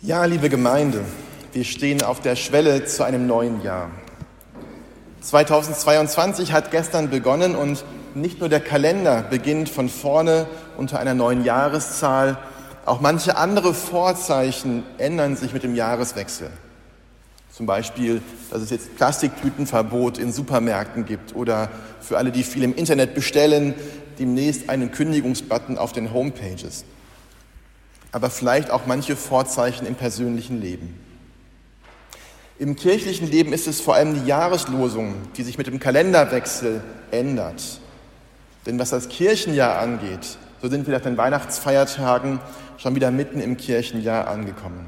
Ja, liebe Gemeinde, wir stehen auf der Schwelle zu einem neuen Jahr. 2022 hat gestern begonnen und nicht nur der Kalender beginnt von vorne unter einer neuen Jahreszahl, auch manche andere Vorzeichen ändern sich mit dem Jahreswechsel. Zum Beispiel, dass es jetzt Plastiktütenverbot in Supermärkten gibt oder für alle, die viel im Internet bestellen, demnächst einen Kündigungsbutton auf den Homepages. Aber vielleicht auch manche Vorzeichen im persönlichen Leben. Im kirchlichen Leben ist es vor allem die Jahreslosung, die sich mit dem Kalenderwechsel ändert. Denn was das Kirchenjahr angeht, so sind wir nach den Weihnachtsfeiertagen schon wieder mitten im Kirchenjahr angekommen.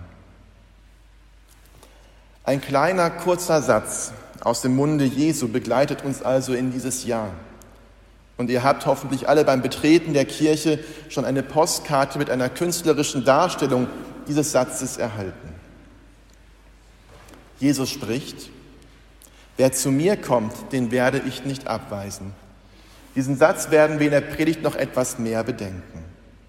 Ein kleiner, kurzer Satz aus dem Munde Jesu begleitet uns also in dieses Jahr. Und ihr habt hoffentlich alle beim Betreten der Kirche schon eine Postkarte mit einer künstlerischen Darstellung dieses Satzes erhalten. Jesus spricht: Wer zu mir kommt, den werde ich nicht abweisen. Diesen Satz werden wir in der Predigt noch etwas mehr bedenken.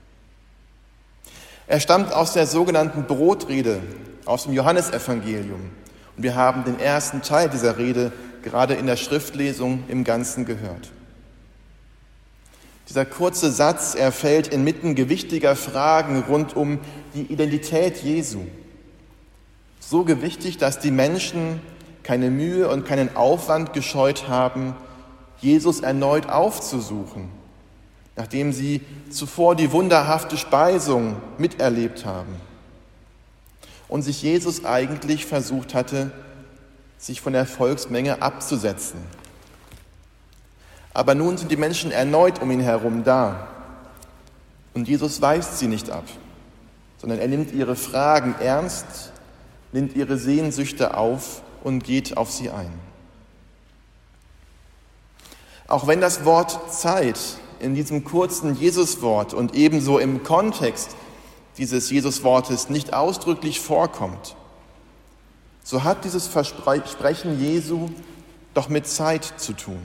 Er stammt aus der sogenannten Brotrede aus dem Johannesevangelium. Und wir haben den ersten Teil dieser Rede gerade in der Schriftlesung im Ganzen gehört. Dieser kurze Satz, er fällt inmitten gewichtiger Fragen rund um die Identität Jesu. So gewichtig, dass die Menschen keine Mühe und keinen Aufwand gescheut haben, Jesus erneut aufzusuchen, nachdem sie zuvor die wunderhafte Speisung miterlebt haben und sich Jesus eigentlich versucht hatte, sich von der Volksmenge abzusetzen. Aber nun sind die Menschen erneut um ihn herum da. Und Jesus weist sie nicht ab, sondern er nimmt ihre Fragen ernst, nimmt ihre Sehnsüchte auf und geht auf sie ein. Auch wenn das Wort Zeit in diesem kurzen Jesuswort und ebenso im Kontext dieses Jesuswortes nicht ausdrücklich vorkommt, so hat dieses Versprechen Jesu doch mit Zeit zu tun.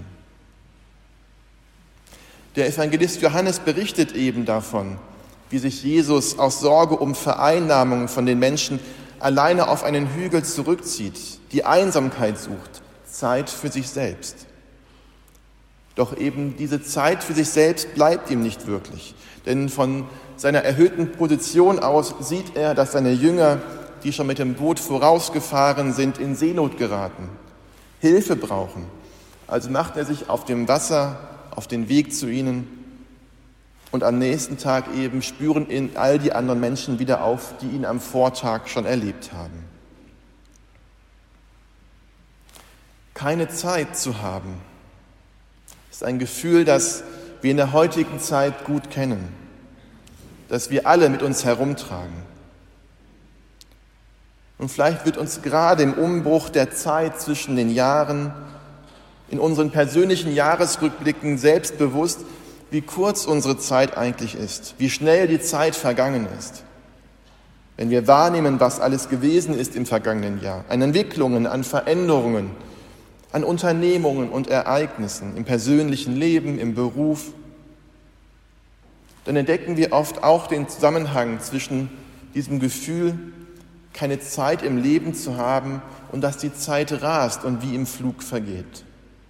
Der Evangelist Johannes berichtet eben davon, wie sich Jesus aus Sorge um Vereinnahmung von den Menschen alleine auf einen Hügel zurückzieht, die Einsamkeit sucht, Zeit für sich selbst. Doch eben diese Zeit für sich selbst bleibt ihm nicht wirklich, denn von seiner erhöhten Position aus sieht er, dass seine Jünger, die schon mit dem Boot vorausgefahren sind, in Seenot geraten, Hilfe brauchen. Also macht er sich auf dem Wasser auf den Weg zu ihnen und am nächsten Tag eben spüren ihn all die anderen Menschen wieder auf, die ihn am Vortag schon erlebt haben. Keine Zeit zu haben, ist ein Gefühl, das wir in der heutigen Zeit gut kennen, das wir alle mit uns herumtragen. Und vielleicht wird uns gerade im Umbruch der Zeit zwischen den Jahren in unseren persönlichen Jahresrückblicken selbst bewusst, wie kurz unsere Zeit eigentlich ist, wie schnell die Zeit vergangen ist. Wenn wir wahrnehmen, was alles gewesen ist im vergangenen Jahr, an Entwicklungen, an Veränderungen, an Unternehmungen und Ereignissen im persönlichen Leben, im Beruf, dann entdecken wir oft auch den Zusammenhang zwischen diesem Gefühl, keine Zeit im Leben zu haben und dass die Zeit rast und wie im Flug vergeht.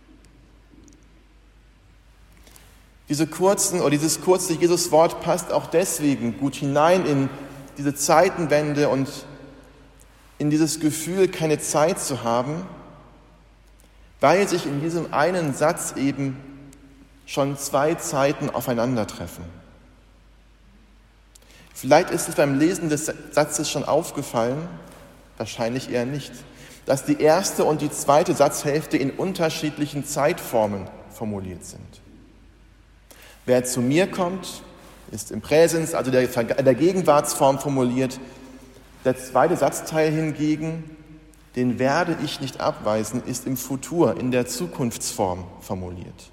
Dieses kurze Jesuswort passt auch deswegen gut hinein in diese Zeitenwende und in dieses Gefühl, keine Zeit zu haben, weil sich in diesem einen Satz eben schon zwei Zeiten aufeinandertreffen. Vielleicht ist es beim Lesen des Satzes schon aufgefallen, wahrscheinlich eher nicht, dass die erste und die zweite Satzhälfte in unterschiedlichen Zeitformen formuliert sind. Wer zu mir kommt, ist im Präsens, also der Gegenwartsform formuliert. Der zweite Satzteil hingegen, den werde ich nicht abweisen, ist im Futur, in der Zukunftsform formuliert.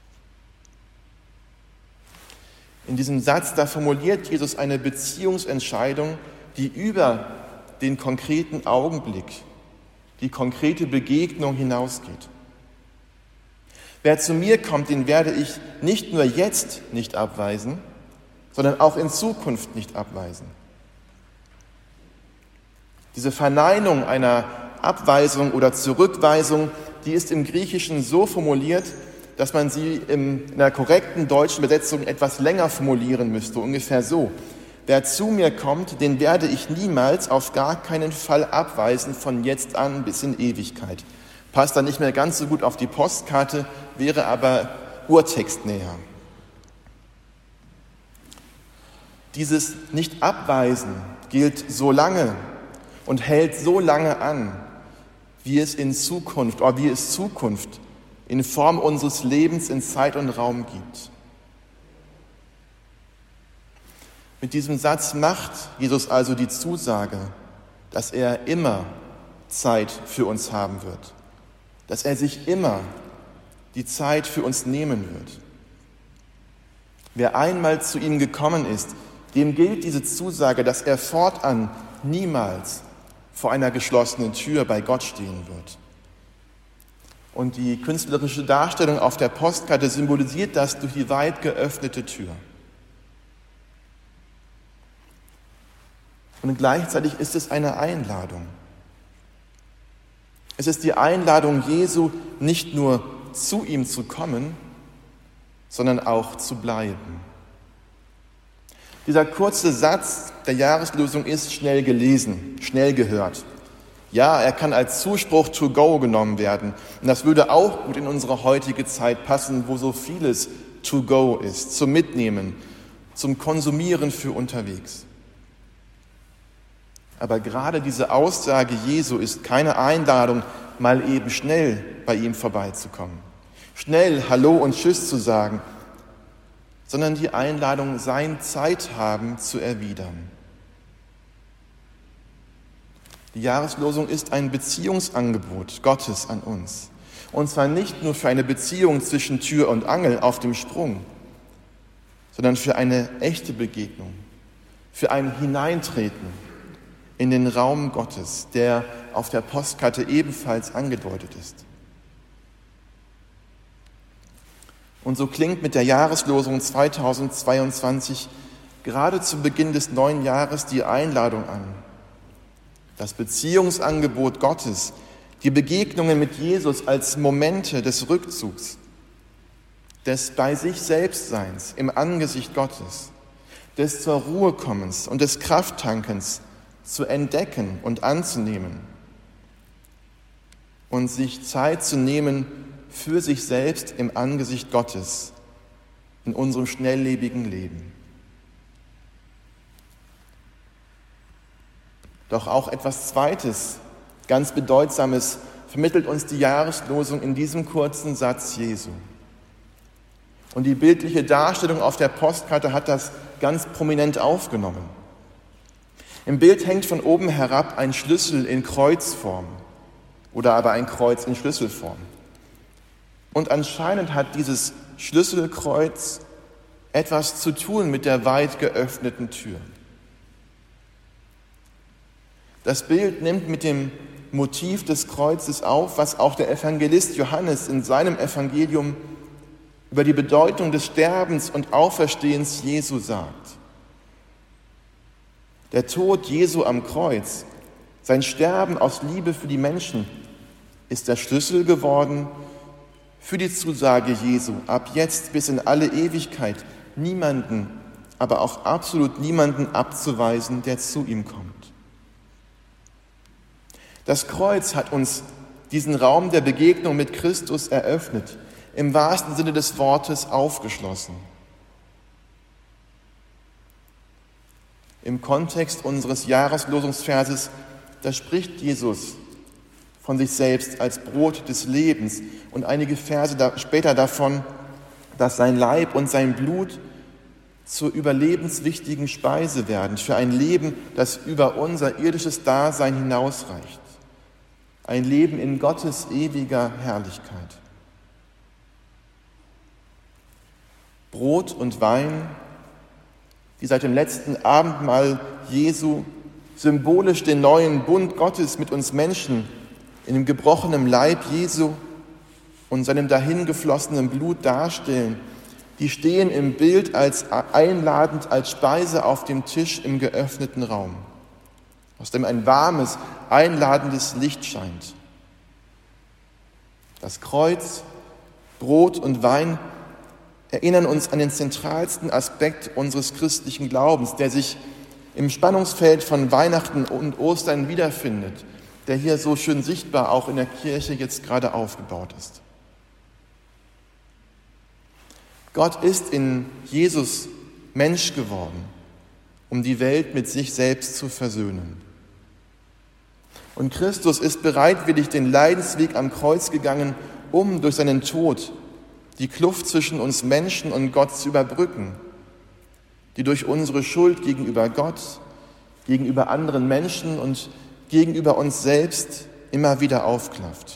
In diesem Satz, da formuliert Jesus eine Beziehungsentscheidung, die über den konkreten Augenblick, die konkrete Begegnung hinausgeht. Wer zu mir kommt, den werde ich nicht nur jetzt nicht abweisen, sondern auch in Zukunft nicht abweisen. Diese Verneinung einer Abweisung oder Zurückweisung, die ist im Griechischen so formuliert, dass man sie in einer korrekten deutschen Übersetzung etwas länger formulieren müsste, ungefähr so: Wer zu mir kommt, den werde ich niemals auf gar keinen Fall abweisen, von jetzt an bis in Ewigkeit. Passt dann nicht mehr ganz so gut auf die Postkarte, wäre aber urtextnäher. Dieses Nicht-Abweisen gilt so lange und hält so lange an, wie es Zukunft in Form unseres Lebens in Zeit und Raum gibt. Mit diesem Satz macht Jesus also die Zusage, dass er immer Zeit für uns haben wird, dass er sich immer die Zeit für uns nehmen wird. Wer einmal zu ihm gekommen ist, dem gilt diese Zusage, dass er fortan niemals vor einer geschlossenen Tür bei Gott stehen wird. Und die künstlerische Darstellung auf der Postkarte symbolisiert das durch die weit geöffnete Tür. Und gleichzeitig ist es eine Einladung. Es ist die Einladung Jesu, nicht nur zu ihm zu kommen, sondern auch zu bleiben. Dieser kurze Satz der Jahreslosung ist schnell gelesen, schnell gehört. Ja, er kann als Zuspruch to go genommen werden. Und das würde auch gut in unsere heutige Zeit passen, wo so vieles to go ist, zum Mitnehmen, zum Konsumieren für unterwegs. Aber gerade diese Aussage Jesu ist keine Einladung, mal eben schnell bei ihm vorbeizukommen, schnell Hallo und Tschüss zu sagen, sondern die Einladung, sein Zeithaben zu erwidern. Die Jahreslosung ist ein Beziehungsangebot Gottes an uns. Und zwar nicht nur für eine Beziehung zwischen Tür und Angel auf dem Sprung, sondern für eine echte Begegnung, für ein Hineintreten in den Raum Gottes, der auf der Postkarte ebenfalls angedeutet ist. Und so klingt mit der Jahreslosung 2022 gerade zu Beginn des neuen Jahres die Einladung an, das Beziehungsangebot Gottes, die Begegnungen mit Jesus als Momente des Rückzugs, des bei sich Selbstseins im Angesicht Gottes, des zur Ruhe kommens und des Krafttankens zu entdecken und anzunehmen und sich Zeit zu nehmen für sich selbst im Angesicht Gottes in unserem schnelllebigen Leben. Doch auch etwas Zweites, ganz Bedeutsames, vermittelt uns die Jahreslosung in diesem kurzen Satz Jesu. Und die bildliche Darstellung auf der Postkarte hat das ganz prominent aufgenommen. Im Bild hängt von oben herab ein Schlüssel in Kreuzform oder aber ein Kreuz in Schlüsselform. Und anscheinend hat dieses Schlüsselkreuz etwas zu tun mit der weit geöffneten Tür. Das Bild nimmt mit dem Motiv des Kreuzes auf, was auch der Evangelist Johannes in seinem Evangelium über die Bedeutung des Sterbens und Auferstehens Jesu sagt. Der Tod Jesu am Kreuz, sein Sterben aus Liebe für die Menschen, ist der Schlüssel geworden für die Zusage Jesu, ab jetzt bis in alle Ewigkeit niemanden, aber auch absolut niemanden abzuweisen, der zu ihm kommt. Das Kreuz hat uns diesen Raum der Begegnung mit Christus eröffnet, im wahrsten Sinne des Wortes aufgeschlossen. Im Kontext unseres Jahreslosungsverses, da spricht Jesus von sich selbst als Brot des Lebens und einige Verse später davon, dass sein Leib und sein Blut zur überlebenswichtigen Speise werden für ein Leben, das über unser irdisches Dasein hinausreicht. Ein Leben in Gottes ewiger Herrlichkeit. Brot und Wein, die seit dem letzten Abendmahl Jesu symbolisch den neuen Bund Gottes mit uns Menschen in dem gebrochenen Leib Jesu und seinem dahingeflossenen Blut darstellen, die stehen im Bild als einladend, als Speise auf dem Tisch im geöffneten Raum. aus dem ein warmes, einladendes Licht scheint. Das Kreuz, Brot und Wein erinnern uns an den zentralsten Aspekt unseres christlichen Glaubens, der sich im Spannungsfeld von Weihnachten und Ostern wiederfindet, der hier so schön sichtbar auch in der Kirche jetzt gerade aufgebaut ist. Gott ist in Jesus Mensch geworden, um die Welt mit sich selbst zu versöhnen. Und Christus ist bereitwillig den Leidensweg am Kreuz gegangen, um durch seinen Tod die Kluft zwischen uns Menschen und Gott zu überbrücken, die durch unsere Schuld gegenüber Gott, gegenüber anderen Menschen und gegenüber uns selbst immer wieder aufklafft.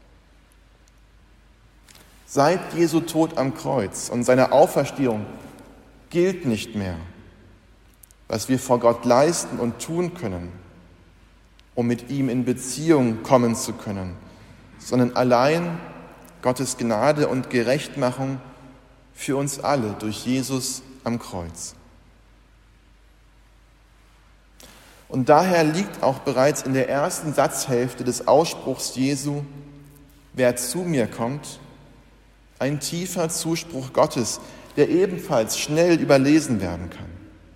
Seit Jesu Tod am Kreuz und seiner Auferstehung gilt nicht mehr, was wir vor Gott leisten und tun können, um mit ihm in Beziehung kommen zu können, sondern allein Gottes Gnade und Gerechtmachung für uns alle durch Jesus am Kreuz. Und daher liegt auch bereits in der ersten Satzhälfte des Ausspruchs Jesu, wer zu mir kommt, ein tiefer Zuspruch Gottes, der ebenfalls schnell überlesen werden kann.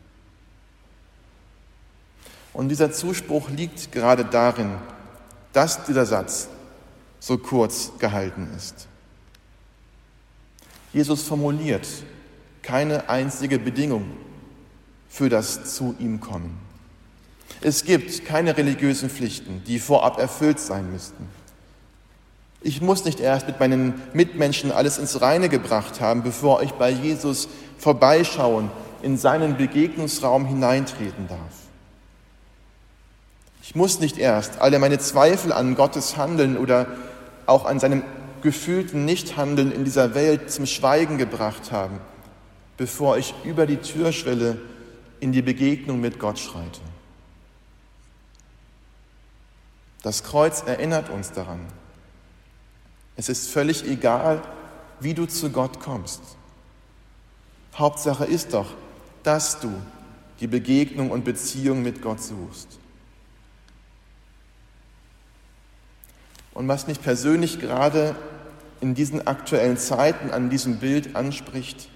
Und dieser Zuspruch liegt gerade darin, dass dieser Satz so kurz gehalten ist. Jesus formuliert keine einzige Bedingung für das zu ihm kommen. Es gibt keine religiösen Pflichten, die vorab erfüllt sein müssten. Ich muss nicht erst mit meinen Mitmenschen alles ins Reine gebracht haben, bevor ich bei Jesus vorbeischauen, in seinen Begegnungsraum hineintreten darf. Ich muss nicht erst alle meine Zweifel an Gottes Handeln oder auch an seinem gefühlten Nichthandeln in dieser Welt zum Schweigen gebracht haben, bevor ich über die Türschwelle in die Begegnung mit Gott schreite. Das Kreuz erinnert uns daran. Es ist völlig egal, wie du zu Gott kommst. Hauptsache ist doch, dass du die Begegnung und Beziehung mit Gott suchst. Und was mich persönlich gerade in diesen aktuellen Zeiten an diesem Bild anspricht,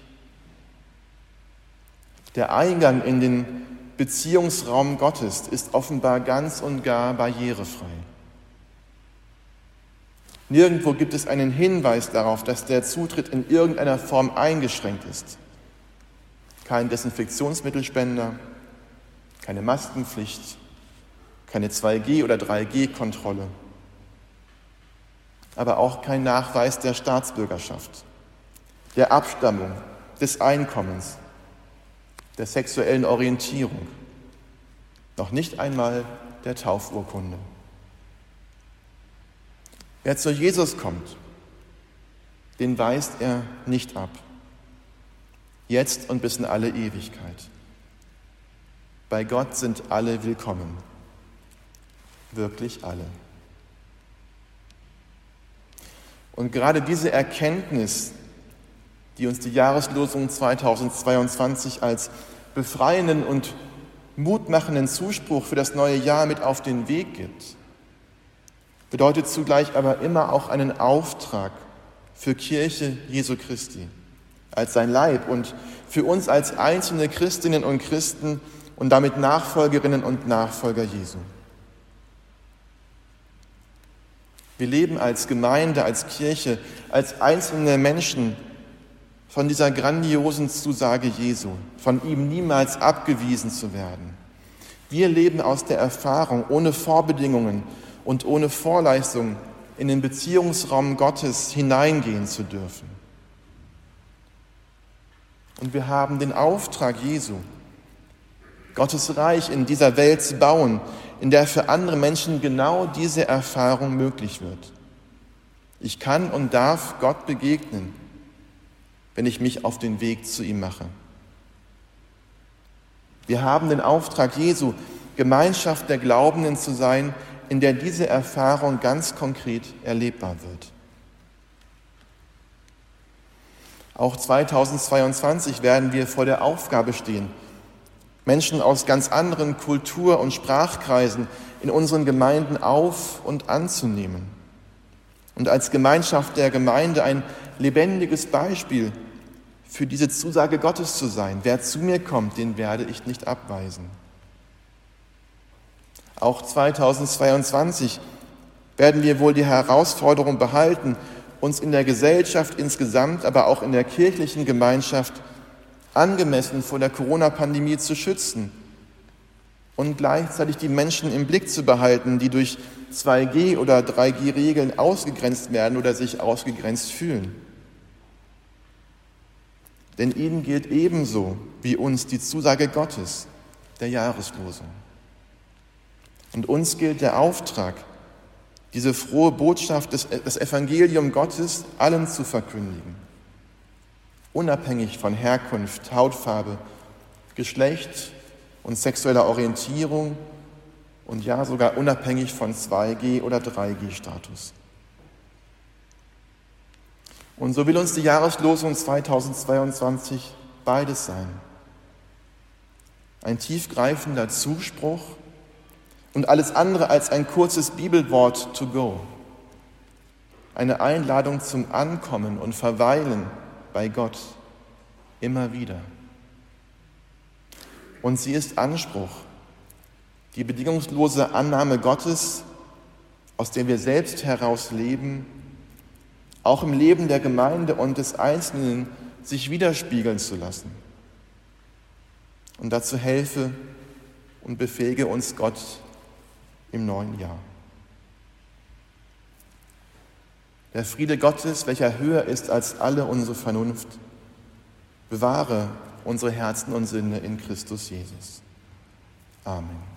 der Eingang in den Beziehungsraum Gottes ist offenbar ganz und gar barrierefrei. Nirgendwo gibt es einen Hinweis darauf, dass der Zutritt in irgendeiner Form eingeschränkt ist. Kein Desinfektionsmittelspender, keine Maskenpflicht, keine 2G- oder 3G-Kontrolle, aber auch kein Nachweis der Staatsbürgerschaft, der Abstammung, des Einkommens, der sexuellen Orientierung, noch nicht einmal der Taufurkunde. Wer zu Jesus kommt, den weist er nicht ab, jetzt und bis in alle Ewigkeit. Bei Gott sind alle willkommen, wirklich alle. Und gerade diese Erkenntnis, die uns die Jahreslosung 2022 als befreienden und mutmachenden Zuspruch für das neue Jahr mit auf den Weg gibt, bedeutet zugleich aber immer auch einen Auftrag für Kirche Jesu Christi als sein Leib und für uns als einzelne Christinnen und Christen und damit Nachfolgerinnen und Nachfolger Jesu. Wir leben als Gemeinde, als Kirche, als einzelne Menschen von dieser grandiosen Zusage Jesu, von ihm niemals abgewiesen zu werden. Wir leben aus der Erfahrung, ohne Vorbedingungen und ohne Vorleistung in den Beziehungsraum Gottes hineingehen zu dürfen. Und wir haben den Auftrag Jesu, Gottes Reich in dieser Welt zu bauen, in der für andere Menschen genau diese Erfahrung möglich wird. Ich kann und darf Gott begegnen, wenn ich mich auf den Weg zu ihm mache. Wir haben den Auftrag Jesu, Gemeinschaft der Glaubenden zu sein, in der diese Erfahrung ganz konkret erlebbar wird. Auch 2022 werden wir vor der Aufgabe stehen, Menschen aus ganz anderen Kultur- und Sprachkreisen in unseren Gemeinden auf- und anzunehmen und als Gemeinschaft der Gemeinde ein lebendiges Beispiel für diese Zusage Gottes zu sein. Wer zu mir kommt, den werde ich nicht abweisen. Auch 2022 werden wir wohl die Herausforderung behalten, uns in der Gesellschaft insgesamt, aber auch in der kirchlichen Gemeinschaft angemessen vor der Corona-Pandemie zu schützen und gleichzeitig die Menschen im Blick zu behalten, die durch 2G- oder 3G-Regeln ausgegrenzt werden oder sich ausgegrenzt fühlen. Denn ihnen gilt ebenso wie uns die Zusage Gottes, der Jahreslosung. Und uns gilt der Auftrag, diese frohe Botschaft, das Evangelium Gottes allen zu verkündigen, unabhängig von Herkunft, Hautfarbe, Geschlecht und sexueller Orientierung und ja sogar unabhängig von 2G- oder 3G-Status. Und so will uns die Jahreslosung 2022 beides sein. Ein tiefgreifender Zuspruch und alles andere als ein kurzes Bibelwort to go. Eine Einladung zum Ankommen und Verweilen bei Gott immer wieder. Und sie ist Anspruch, die bedingungslose Annahme Gottes, aus der wir selbst heraus leben, auch im Leben der Gemeinde und des Einzelnen sich widerspiegeln zu lassen. Und dazu helfe und befähige uns Gott im neuen Jahr. Der Friede Gottes, welcher höher ist als alle unsere Vernunft, bewahre unsere Herzen und Sinne in Christus Jesus. Amen.